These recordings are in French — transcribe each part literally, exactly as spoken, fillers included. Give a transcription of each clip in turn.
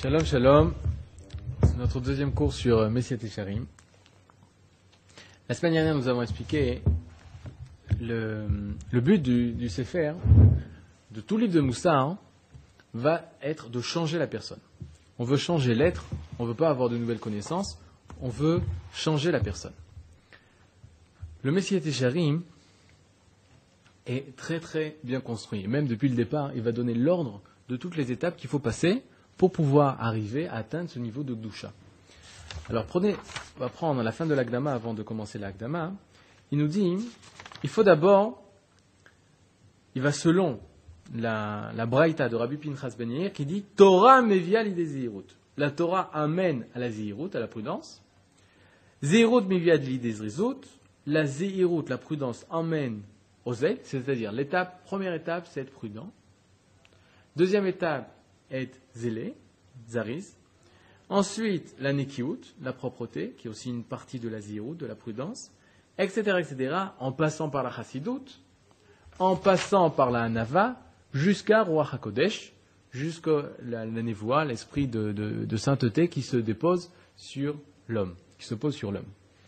Shalom, shalom. C'est notre deuxième cours sur Messiat Yesharim. La semaine dernière, nous avons expliqué le, le but du, du Sefer, de tout livre de Moussa, hein, va être de changer la personne. On veut changer l'être, on ne veut pas avoir de nouvelles connaissances, on veut changer la personne. Le Messiat Yesharim est très très bien construit. Même depuis le départ, il va donner l'ordre de toutes les étapes qu'il faut passer pour pouvoir arriver à atteindre ce niveau de Gdusha. Alors prenez, on va prendre à la fin de l'Akdama, avant de commencer l'Akdama, il nous dit, il faut d'abord, il va selon la, la Braïta de Rabbi Pinchas Ben Yair qui dit Torah mevia l'idée zihirut. La Torah amène à la zihirut, à la prudence. Zihirut mevia l'idée zrizut. La zihirut, la prudence, amène au zèle, c'est-à-dire l'étape, première étape, c'est être prudent. Deuxième étape, être zélé, zariz. Ensuite, la nekiut, la propreté, qui est aussi une partie de la zihirut, de la prudence, et cetera, et cetera, en passant par la chassidut, en passant par la hanava, jusqu'à Ruach HaKodesh, jusqu'à la, la névoie, l'esprit de, de, de sainteté qui se dépose sur l'homme, qui se pose sur l'homme.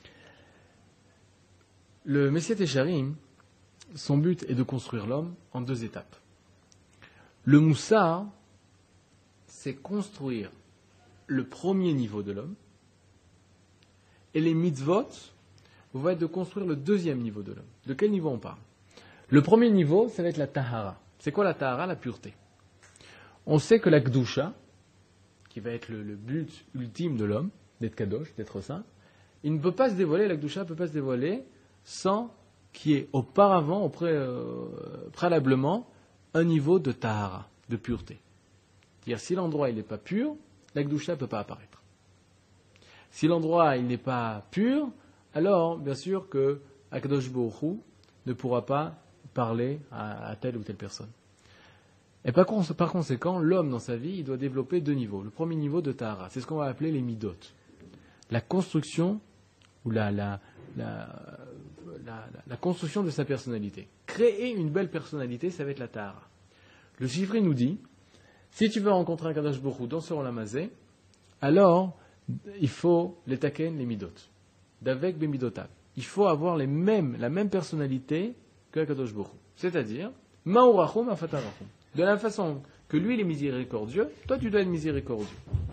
Le Messiat Yesharim, son but est de construire l'homme en deux étapes. Le Moussa, c'est construire le premier niveau de l'homme, et les mitzvot vont être de construire le deuxième niveau de l'homme. De quel niveau on parle? Le premier niveau, ça va être la tahara. C'est quoi la tahara? La pureté. On sait que la Gdusha, qui va être le, le but ultime de l'homme, d'être kadosh, d'être saint, il ne peut pas se dévoiler, la Gdusha ne peut pas se dévoiler sans qu'il y ait auparavant, au pré, euh, préalablement, un niveau de tahara, de pureté. C'est-à-dire, si l'endroit il n'est pas pur, la Gdusha ne peut pas apparaître. Si l'endroit il n'est pas pur, alors, bien sûr que Akadosh Baruch Hu ne pourra pas parler à, à telle ou telle personne. Et par, par conséquent, l'homme dans sa vie, il doit développer deux niveaux. Le premier niveau de tahara, c'est ce qu'on va appeler les midot. La construction, ou la, la, la, la, la construction de sa personnalité. Créer une belle personnalité, ça va être la tahara. Le Sifri nous dit, si tu veux rencontrer un Kadosh Baruch Hu dans ce Olamazé, alors il faut les taken, les midot. D'avec bemidotav. Il faut avoir les mêmes, la même personnalité que Kadosh Baruch Hu. C'est-à-dire, ma'urachum afatarachum. De la façon que lui il est miséricordieux, toi tu dois être miséricordieux.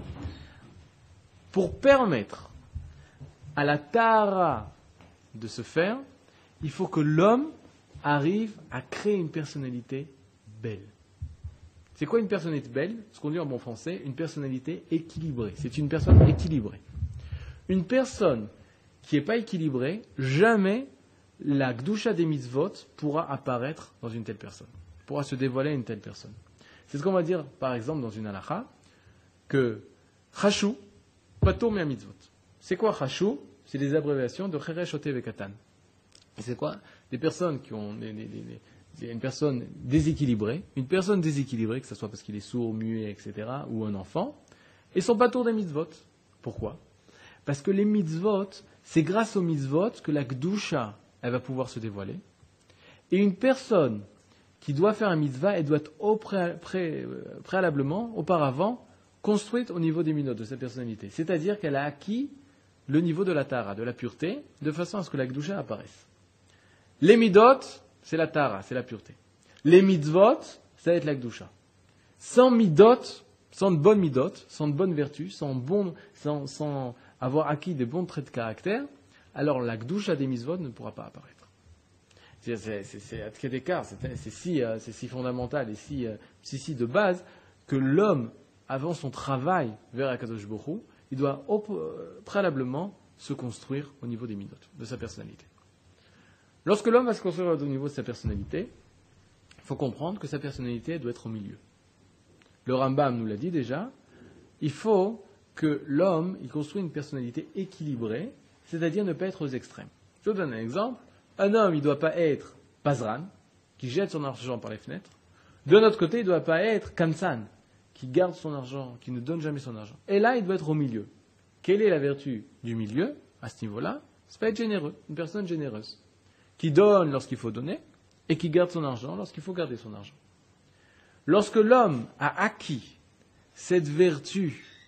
Pour permettre à la tahara de se faire, il faut que l'homme arrive à créer une personnalité belle. C'est quoi une personnalité belle? Ce qu'on dit en bon français, une personnalité équilibrée. C'est une personne équilibrée. Une personne qui n'est pas équilibrée, jamais la Gdusha des mitzvot pourra apparaître dans une telle personne, pourra se dévoiler à une telle personne. C'est ce qu'on va dire, par exemple, dans une halakha, que Chashu, patur mi mitzvot. C'est quoi Chashu? C'est des abréviations de Cheresh Ote Vekatan. Et c'est quoi? Des personnes qui ont des, des, des, des, une personne déséquilibrée, une personne déséquilibrée, que ce soit parce qu'il est sourd, muet, et cetera, ou un enfant, et sont patur des mitzvot. Pourquoi? Parce que les mitzvot, c'est grâce aux mitzvot que la Gdusha, elle va pouvoir se dévoiler. Et une personne qui doit faire un mitzvah, elle doit être au pré, pré, préalablement, auparavant, construite au niveau des minot de sa personnalité. C'est-à-dire qu'elle a acquis le niveau de la tahara, de la pureté, de façon à ce que la Gdusha apparaisse. Les midot, c'est la tahara, c'est la pureté. Les mitzvot, ça va être la Gdusha. Sans midot, sans de bonnes midot, sans de bonnes vertus, sans, bon, sans, sans avoir acquis des bons traits de caractère, alors la Gdusha des mitzvot ne pourra pas apparaître. C'est, c'est, c'est, c'est à quel écart, c'est, c'est, si, c'est si fondamental et si, si, si de base que l'homme, avant son travail vers Akadosh Baruch Hu, il doit au, préalablement se construire au niveau des midot, de sa personnalité. Lorsque l'homme va se construire au niveau de sa personnalité, il faut comprendre que sa personnalité doit être au milieu. Le Rambam nous l'a dit déjà, il faut que l'homme il construit une personnalité équilibrée, c'est-à-dire ne pas être aux extrêmes. Je vous donne un exemple. Un homme, il ne doit pas être Pazran, qui jette son argent par les fenêtres. De notre côté, il ne doit pas être Kansan, qui garde son argent, qui ne donne jamais son argent. Et là, il doit être au milieu. Quelle est la vertu du milieu, à ce niveau-là? C'est pas être généreux, une personne généreuse, qui donne lorsqu'il faut donner, et qui garde son argent lorsqu'il faut garder son argent. Lorsque l'homme a acquis cette vertu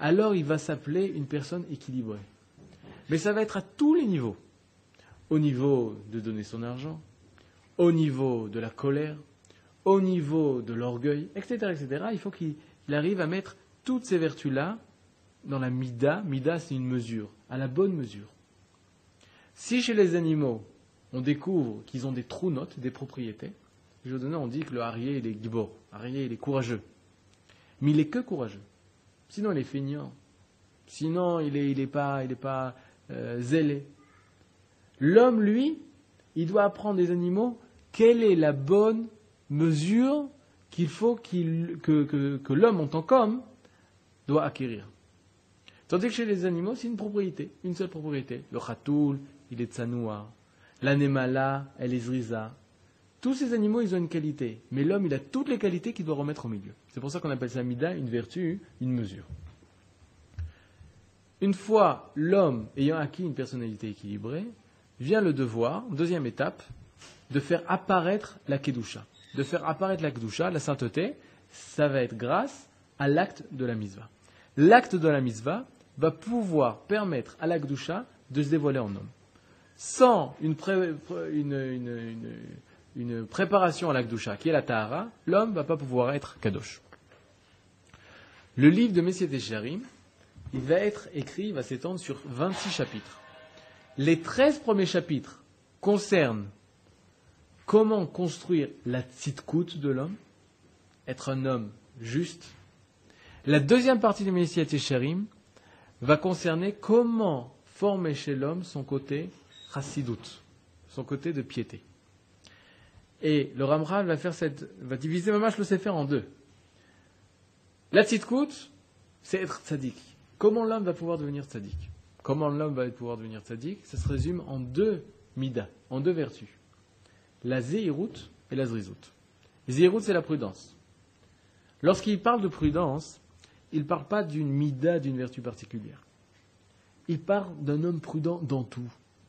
alors il va s'appeler une personne équilibrée. Mais ça va être à tous les niveaux. Au niveau de donner son argent, au niveau de la colère, au niveau de l'orgueil, et cetera, et cetera. Il faut qu'il arrive à mettre toutes ces vertus-là dans la mida. Mida, c'est une mesure, à la bonne mesure. Si chez les animaux, on découvre qu'ils ont des trous notes, des propriétés, je vous donne, on dit que le harrier, il est gibor, harrier, il est courageux. Mais il est que courageux. Sinon, il est feignant. Sinon, il n'est il est pas, il est pas euh, zélé. L'homme, lui, il doit apprendre des animaux quelle est la bonne mesure qu'il faut qu'il, que, que, que l'homme en tant qu'homme doit acquérir. Tandis que chez les animaux, c'est une propriété, une seule propriété. Le khatoul, il est tsanoua. L'anémala, elle est zriza. Tous ces animaux, ils ont une qualité. Mais l'homme, il a toutes les qualités qu'il doit remettre au milieu. C'est pour ça qu'on appelle ça mida, une vertu, une mesure. Une fois l'homme ayant acquis une personnalité équilibrée, vient le devoir, deuxième étape, de faire apparaître la kedusha. De faire apparaître la kedusha, la sainteté, ça va être grâce à l'acte de la mitzvah. L'acte de la mitzvah va pouvoir permettre à la kedusha de se dévoiler en homme. Sans une, pré, une, une, une, une préparation à la kedusha, qui est la tahara, l'homme ne va pas pouvoir être kadosh. Le livre de Messiet Yesharim, il va être écrit, il va s'étendre sur vingt-six chapitres. Les treize premiers chapitres concernent comment construire la tzidkout de l'homme, être un homme juste. La deuxième partie de Messiet Yesharim va concerner comment former chez l'homme son côté chassidout, son côté de piété. Et le Ramchal va faire cette, va diviser Mamash le Sefer en deux. La tzidkout, c'est être tzaddik. Comment l'homme va pouvoir devenir tzaddik? Comment l'homme va pouvoir devenir tzaddik? Ça se résume en deux midas, en deux vertus. La zéhirout et la zrizout. Zéhirout, c'est la prudence. Lorsqu'il parle de prudence, il ne parle pas d'une mida, d'une vertu particulière. Il parle d'un homme prudent dans tout.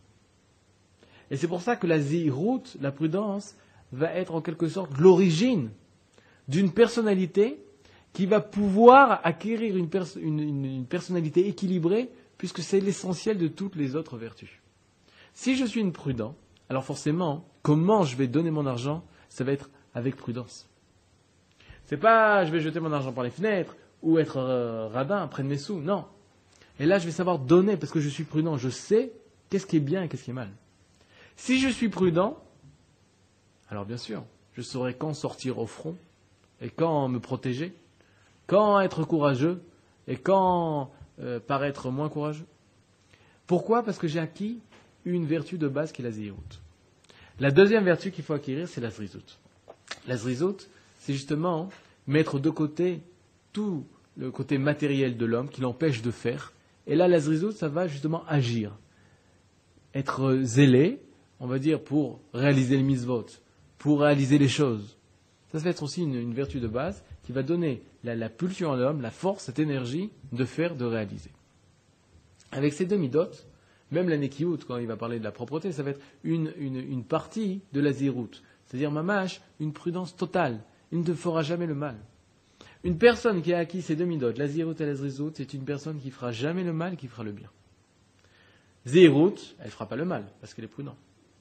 Et c'est pour ça que la zéhirout, la prudence, va être en quelque sorte l'origine d'une personnalité qui va pouvoir acquérir une, pers- une, une, une personnalité équilibrée, puisque c'est l'essentiel de toutes les autres vertus. Si je suis une prudent, alors forcément, comment je vais donner mon argent, ça va être avec prudence. C'est pas je vais jeter mon argent par les fenêtres ou être euh, radin, prendre mes sous, non. Et là, je vais savoir donner parce que je suis prudent. Je sais qu'est-ce qui est bien et qu'est-ce qui est mal. Si je suis prudent, alors bien sûr, je saurai quand sortir au front et quand me protéger, quand être courageux et quand euh, paraître moins courageux. Pourquoi? Parce que j'ai acquis une vertu de base qui est la zéhirout. La deuxième vertu qu'il faut acquérir, c'est la zrizout. La zrizout, c'est justement mettre de côté tout le côté matériel de l'homme qui l'empêche de faire. Et là, la zrizout, ça va justement agir. Être zélé, on va dire, pour réaliser les mitzvot, pour réaliser les choses. Ça, ça va être aussi une, une vertu de base qui va donner la, la pulsion à l'homme, la force, cette énergie de faire, de réaliser. Avec ces deux midot, même la nekiout, quand il va parler de la propreté, ça va être une, une, une partie de la zéhirout. C'est-à-dire, mamash, une prudence totale. Il ne te fera jamais le mal. Une personne qui a acquis ces deux midot, la zéhirout et la zrizout, c'est une personne qui fera jamais le mal, qui fera le bien. Zéhirout, elle ne fera pas le mal, parce qu'elle est prudente.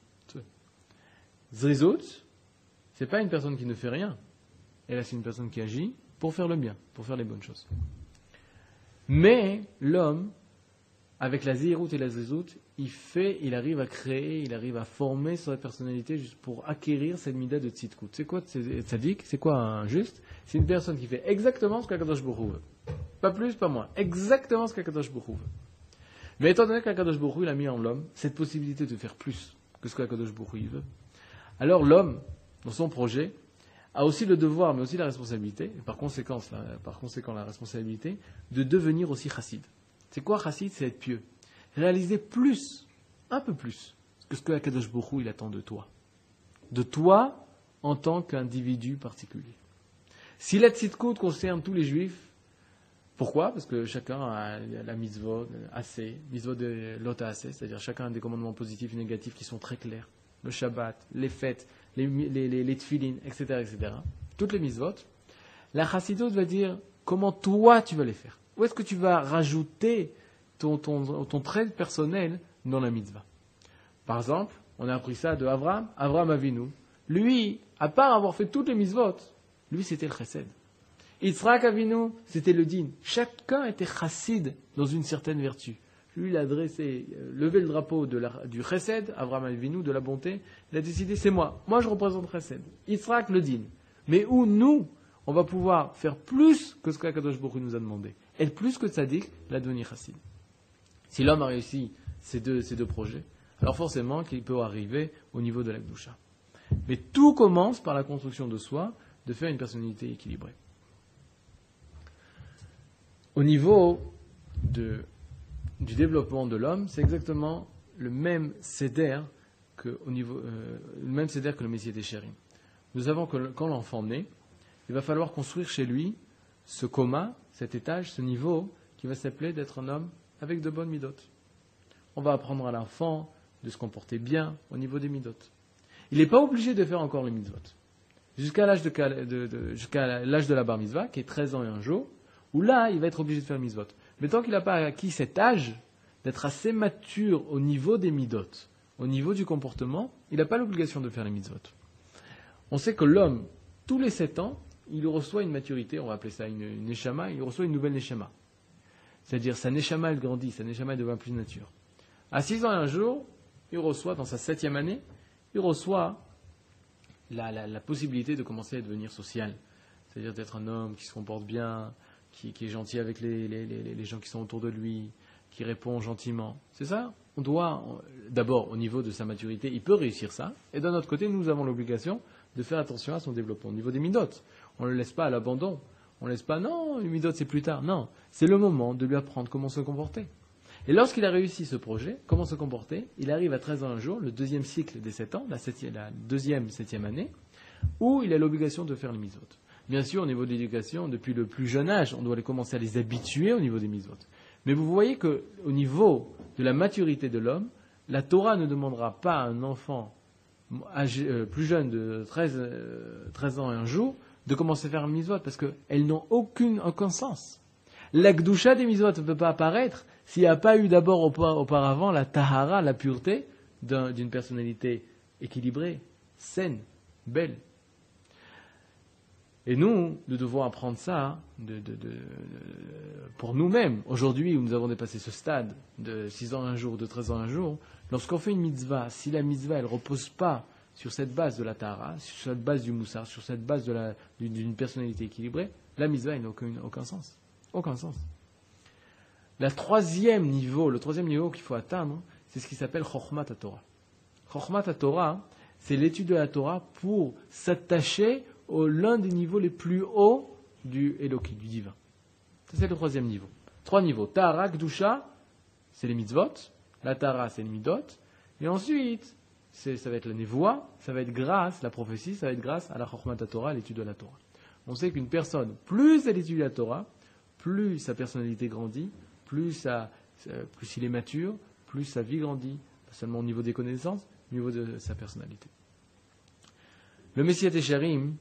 Zrizout, c'est pas une personne qui ne fait rien. Et là, c'est une personne qui agit pour faire le bien, pour faire les bonnes choses. Mais l'homme, avec la zéhirout et la zrizout, il fait, il arrive à créer, il arrive à former sa personnalité juste pour acquérir cette mida de tzidkout. C'est quoi tzaddik? C'est quoi un juste? C'est une personne qui fait exactement ce qu'Akadosh Baruch Hu veut. Pas plus, pas moins. Exactement ce qu'Akadosh Baruch Hu veut. Mais étant donné qu'Akadosh Baruch Hu, il a mis en l'homme cette possibilité de faire plus que ce qu'Akadosh Baruch Hu veut, alors l'homme, dans son projet, a aussi le devoir, mais aussi la responsabilité, et par, conséquence, la, par conséquent la responsabilité, de devenir aussi chassid. C'est quoi chassid? C'est être pieux. Réaliser plus, un peu plus, que ce que Akadosh Baruch Hu, il attend de toi. De toi, en tant qu'individu particulier. Si la tzidkout concerne tous les juifs, pourquoi? Parce que chacun a la mitzvot assez, mitzvot de l'ota assez, c'est-à-dire chacun a des commandements positifs et négatifs qui sont très clairs. Le Shabbat, les fêtes, les, les, les, les tfilin, et cetera, et cetera. Toutes les mitzvot. La chassidut va dire comment toi tu vas les faire. Où est-ce que tu vas rajouter ton, ton, ton trait personnel dans la mitzvah? Par exemple, on a appris ça de Avraham, Avraham Avinu. Lui, à part avoir fait toutes les mitzvot, lui c'était le chesed. Yitzhak Avinu, c'était le din. Chacun était chassid dans une certaine vertu. Lui, il a dressé, levé le drapeau de la, du chesed, Avraham Avinu, de la bonté. Il a décidé, c'est moi. Moi, je représente chesed. Yitzhak, le din. Mais où nous, on va pouvoir faire plus que ce qu'Akadosh Baruch Hu nous a demandé. Être plus que tzaddik, la devenir chassid. Si l'homme a réussi ces deux, ces deux projets, alors forcément qu'il peut arriver au niveau de la Kedusha. Mais tout commence par la construction de soi, de faire une personnalité équilibrée. Au niveau de, du développement de l'homme, c'est exactement le même seder que, au niveau, euh, le même seder que le Messiah des Chérim. Nous savons que quand l'enfant naît, il va falloir construire chez lui ce coma, cet étage, ce niveau qui va s'appeler d'être un homme avec de bonnes midotes. On va apprendre à l'enfant de se comporter bien au niveau des midotes. Il n'est pas obligé de faire encore les mitzvot. Jusqu'à l'âge de, de, de, jusqu'à l'âge de la bar mitzvah, qui est treize ans et un jour, où là, il va être obligé de faire les mitzvot. Mais tant qu'il n'a pas acquis cet âge d'être assez mature au niveau des midotes, au niveau du comportement, il n'a pas l'obligation de faire les mitzvot. On sait que l'homme, tous les sept ans, il reçoit une maturité, on va appeler ça une, une neshama, il reçoit une nouvelle neshama. C'est-à-dire, sa neshama, elle grandit, sa neshama, elle devient plus nature. À six ans et un jour, il reçoit, dans sa septième année, il reçoit la, la, la possibilité de commencer à devenir social. C'est-à-dire d'être un homme qui se comporte bien, qui, qui est gentil avec les, les, les, les gens qui sont autour de lui, qui répond gentiment. C'est ça? On doit, d'abord, au niveau de sa maturité, il peut réussir ça. Et d'un autre côté, nous avons l'obligation de faire attention à son développement. Au niveau des midotes, on ne le laisse pas à l'abandon. On ne laisse pas, non, les midotes c'est plus tard. Non, c'est le moment de lui apprendre comment se comporter. Et lorsqu'il a réussi ce projet, comment se comporter, il arrive à treize ans un jour, le deuxième cycle des sept ans, la, septième, la deuxième, septième année, où il a l'obligation de faire les mitzvot. Bien sûr, au niveau de l'éducation, depuis le plus jeune âge, on doit les commencer à les habituer au niveau des mitzvot. Mais vous voyez qu'au niveau de la maturité de l'homme, la Torah ne demandera pas à un enfant âgé, euh, plus jeune de treize, euh, treize ans et un jour de commencer à faire les mitzvot, parce qu'elles n'ont aucune, aucun sens. La Kedusha des mitzvot ne peut pas apparaître s'il n'y a pas eu d'abord auparavant la tahara, la pureté d'un, d'une personnalité équilibrée, saine, belle. Et nous, nous devons apprendre ça de, de, de, de, pour nous-mêmes. Aujourd'hui, où nous avons dépassé ce stade de six ans un jour, de treize ans un jour, lorsqu'on fait une mitzvah, si la mitzvah ne repose pas sur cette base de la tahara, sur cette base du moussar, sur cette base de la, d'une, d'une personnalité équilibrée, la mitzvah n'a aucun, aucun sens. Aucun sens. Le troisième niveau, le troisième niveau qu'il faut atteindre, c'est ce qui s'appelle Chokhmat HaTorah. Chokhmat HaTorah, c'est l'étude de la Torah pour s'attacher au l'un des niveaux les plus hauts du Eloki, du divin. Ça, c'est le troisième niveau. Trois niveaux. Tahara, Kedusha, c'est les mitzvot. La Tahara, c'est les midot. Et ensuite, c'est, ça va être la Nevoa, ça va être grâce, la prophétie, ça va être grâce à la Chokhmat HaTorah, l'étude de la Torah. On sait qu'une personne, plus elle étudie la Torah, plus sa personnalité grandit, plus, sa, plus il est mature, plus sa vie grandit, pas seulement au niveau des connaissances, mais au niveau de sa personnalité. Le Messiah Tesharim,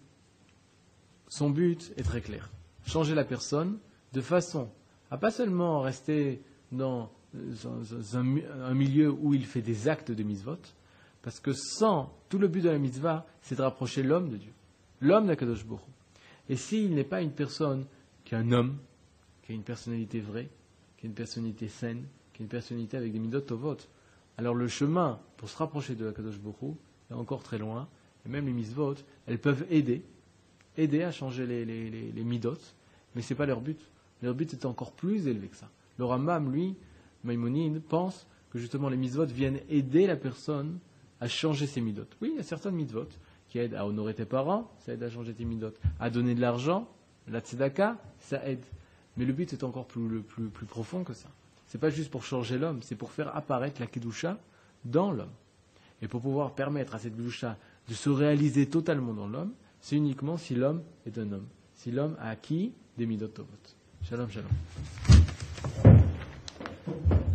son but est très clair. Changer la personne de façon à pas seulement rester dans un, un, un milieu où il fait des actes de mitzvot, parce que sans, tout le but de la mitzvah, c'est de rapprocher l'homme de Dieu, l'homme d'Akadosh Baruch Hu. Et s'il n'est pas une personne qui est un homme, qui a une personnalité vraie, qui a une personnalité saine, qui a une personnalité avec des midot tovot, alors le chemin pour se rapprocher de Akadosh Baruch Hu est encore très loin. Et même les mitzvot, elles peuvent aider, aider à changer les, les, les, les midot, mais ce n'est pas leur but. Leur but est encore plus élevé que ça. Le Rambam, lui, Maïmonide, pense que justement les mitzvot viennent aider la personne à changer ses midot. Oui, il y a certaines mitzvot qui aident à honorer tes parents, ça aide à changer tes midot. À donner de l'argent, la tzedaka, ça aide. Mais le but est encore plus, plus, plus profond que ça. Ce n'est pas juste pour changer l'homme, c'est pour faire apparaître la Kedusha dans l'homme. Et pour pouvoir permettre à cette Kedusha de se réaliser totalement dans l'homme, c'est uniquement si l'homme est un homme. Si l'homme a acquis des midot tovot. Shalom, shalom.